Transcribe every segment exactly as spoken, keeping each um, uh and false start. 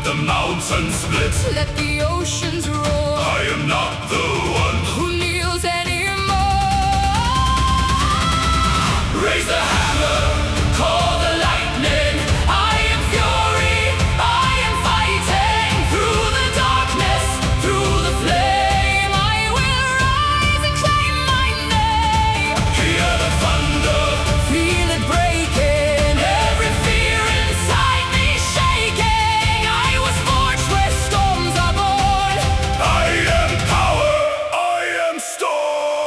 the mountains split, let the oceans roar. I am not the one who kneels anymore. Raise the hammer, call the lightning. I am fury, I am fighting. Through the darkness, through the flame, I will rise and claim my name. Hear the thunder, feel it breaking. every fear inside me shaking. I was forged where storms are born. I am power, I am storm.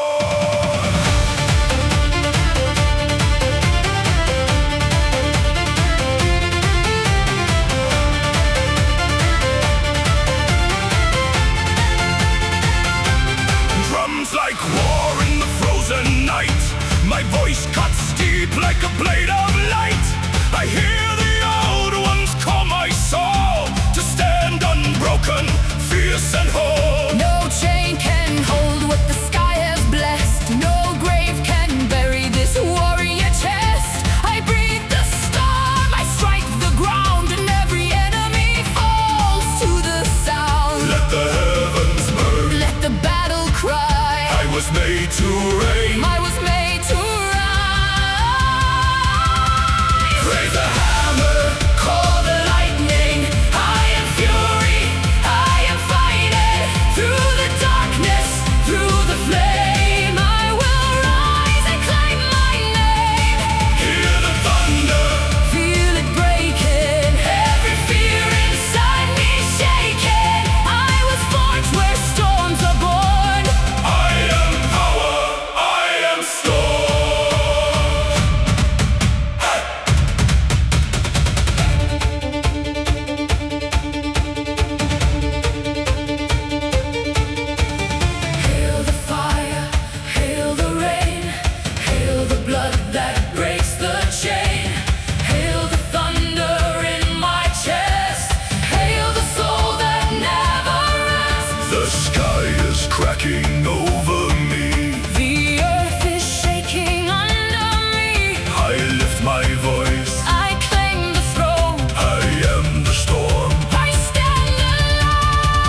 Drums like war in the frozen night. My voice cuts deep like a blade of light. I hear the old ones call my soul to stand unbroken, fierce and whole. No chain can hold what the sky has blessed. No grave can bury this warrior chest. I breathe the storm, I strike the ground, and every enemy falls to the sound. Let the heavens burn, let the battle cry. I was made to reign. I was made to rise. Raise the hammer, call the lightning. I am fury, I am fighting. Through the darkness, through the flame, I will rise and claim my name. Hear the thunder, feel it breaking. every fear inside me shaking. I was forged where storms are born. I am power, I am storm. Hail the fire, hail the rain, hail the blood that breaks the chain. Hail the thunder in my chest, hail the soul that never rests. The sky is cracking over me. The earth is shaking under me. I lift my voice, I claim the throne. I am the storm. I stand alone.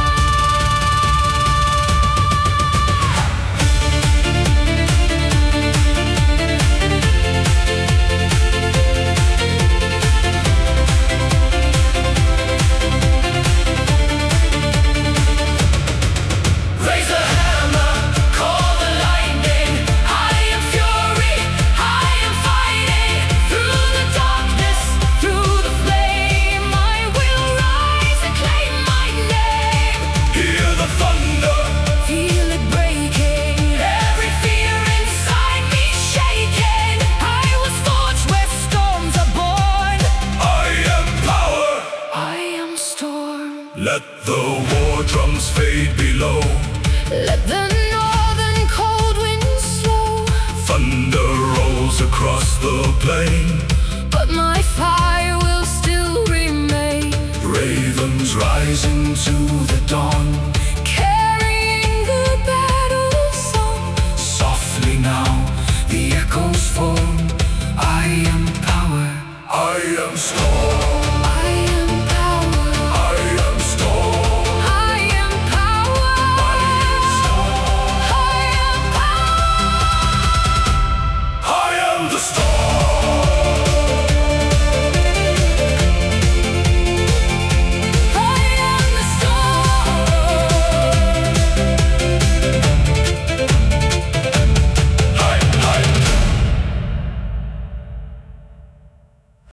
Raise a hammer, call the lightning. I am fury, I am fighting. Through the darkness, through the flame, I will rise and claim my name. Hear the thunder, Feel it breaking. every fear Inside me shaking. I was forged where storms are born. I am power. I am storm. Let the war drums fade below. Let the northern cold winds slow. Thunder rolls across the plain. But my fire will still remain. Ravens rise into the dawn.